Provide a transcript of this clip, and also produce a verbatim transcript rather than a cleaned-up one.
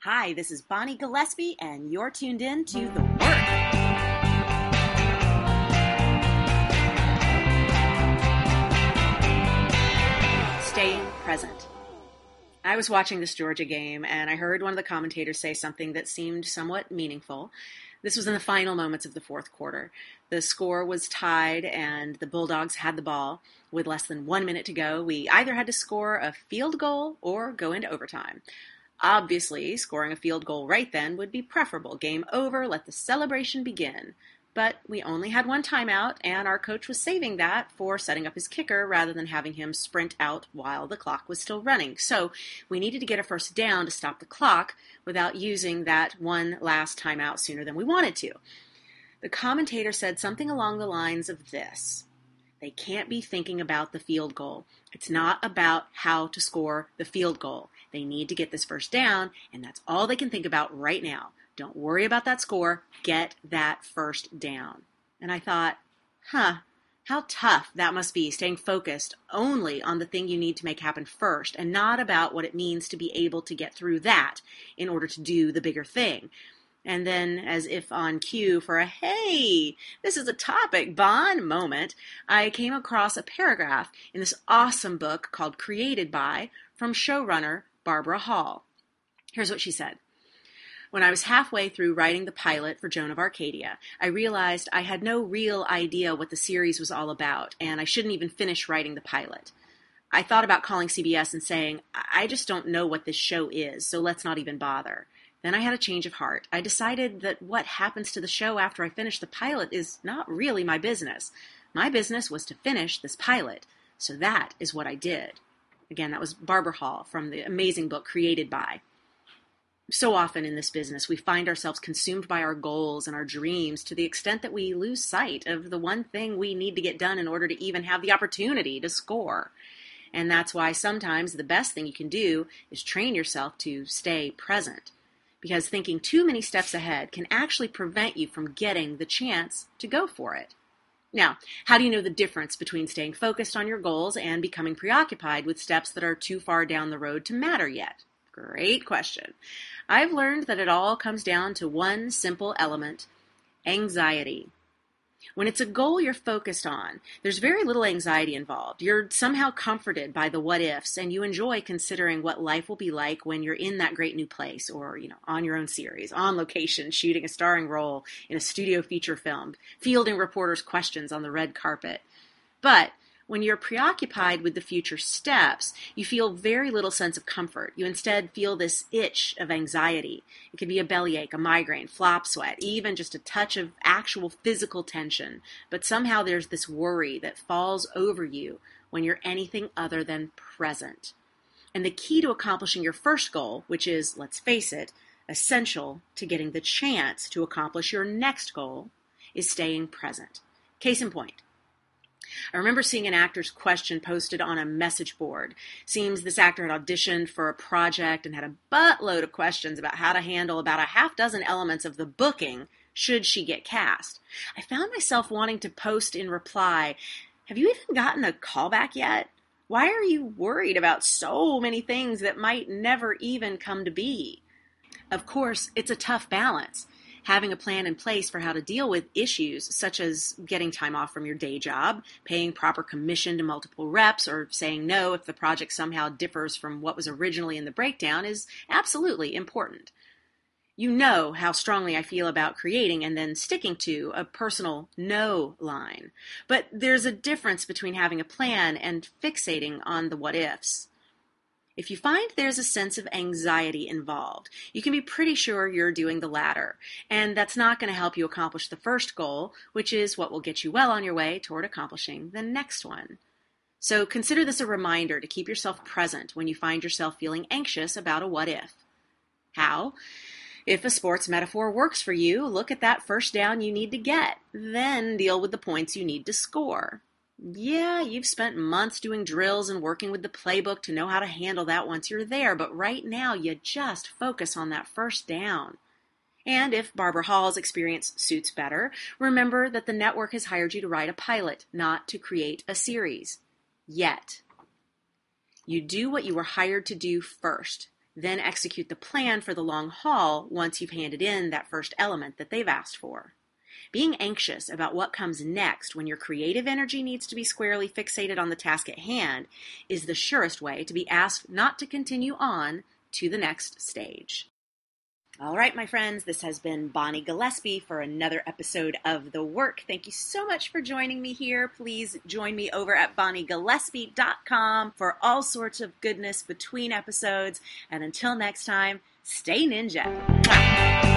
Hi, this is Bonnie Gillespie, and you're tuned in to The Work. Staying present. I was watching this Georgia game, and I heard one of the commentators say something that seemed somewhat meaningful. This was in the final moments of the fourth quarter. The score was tied, and the Bulldogs had the ball. With less than one minute to go, we either had to score a field goal or go into overtime. Obviously, scoring a field goal right then would be preferable. Game over, let the celebration begin. But we only had one timeout, and our coach was saving that for setting up his kicker rather than having him sprint out while the clock was still running. So we needed to get a first down to stop the clock without using that one last timeout sooner than we wanted to. The commentator said something along the lines of this: they can't be thinking about the field goal. It's not about how to score the field goal. They need to get this first down, and that's all they can think about right now. Don't worry about that score. Get that first down. And I thought, huh, how tough that must be, staying focused only on the thing you need to make happen first and not about what it means to be able to get through that in order to do the bigger thing. And then, as if on cue for a, hey, this is a topic, Bon moment, I came across a paragraph in this awesome book called Created By from showrunner Barbara Hall. Here's what she said. When I was halfway through writing the pilot for Joan of Arcadia, I realized I had no real idea what the series was all about, and I shouldn't even finish writing the pilot. I thought about calling C B S and saying, I just don't know what this show is, so let's not even bother. Then I had a change of heart. I decided that what happens to the show after I finish the pilot is not really my business. My business was to finish this pilot, so that is what I did. Again, that was Barbara Hall from the amazing book Created By. So often in this business, we find ourselves consumed by our goals and our dreams to the extent that we lose sight of the one thing we need to get done in order to even have the opportunity to score. And that's why sometimes the best thing you can do is train yourself to stay present, because thinking too many steps ahead can actually prevent you from getting the chance to go for it. Now, how do you know the difference between staying focused on your goals and becoming preoccupied with steps that are too far down the road to matter yet? Great question. I've learned that it all comes down to one simple element: anxiety. When it's a goal you're focused on, there's very little anxiety involved. You're somehow comforted by the what-ifs, and you enjoy considering what life will be like when you're in that great new place, or, you know, on your own series, on location, shooting a starring role in a studio feature film, fielding reporters' questions on the red carpet. But when you're preoccupied with the future steps, you feel very little sense of comfort. You instead feel this itch of anxiety. It could be a bellyache, a migraine, flop sweat, even just a touch of actual physical tension. But somehow there's this worry that falls over you when you're anything other than present. And the key to accomplishing your first goal, which is, let's face it, essential to getting the chance to accomplish your next goal, is staying present. Case in point. I remember seeing an actor's question posted on a message board. Seems this actor had auditioned for a project and had a buttload of questions about how to handle about a half dozen elements of the booking should she get cast. I found myself wanting to post in reply, have you even gotten a callback yet? Why are you worried about so many things that might never even come to be? Of course, it's a tough balance. Having a plan in place for how to deal with issues such as getting time off from your day job, paying proper commission to multiple reps, or saying no if the project somehow differs from what was originally in the breakdown is absolutely important. You know how strongly I feel about creating and then sticking to a personal no line. But there's a difference between having a plan and fixating on the what-ifs. If you find there's a sense of anxiety involved, you can be pretty sure you're doing the latter, and that's not going to help you accomplish the first goal, which is what will get you well on your way toward accomplishing the next one. So consider this a reminder to keep yourself present when you find yourself feeling anxious about a what-if. How? If a sports metaphor works for you, look at that first down you need to get, then deal with the points you need to score. Yeah, you've spent months doing drills and working with the playbook to know how to handle that once you're there, but right now you just focus on that first down. And if Barbara Hall's experience suits better, remember that the network has hired you to write a pilot, not to create a series. Yet. You do what you were hired to do first. Then execute the plan for the long haul once you've handed in that first element that they've asked for. Being anxious about what comes next when your creative energy needs to be squarely fixated on the task at hand is the surest way to be asked not to continue on to the next stage. All right, my friends, this has been Bonnie Gillespie for another episode of The Work. Thank you so much for joining me here. Please join me over at bonnie gillespie dot com for all sorts of goodness between episodes. And until next time, stay ninja.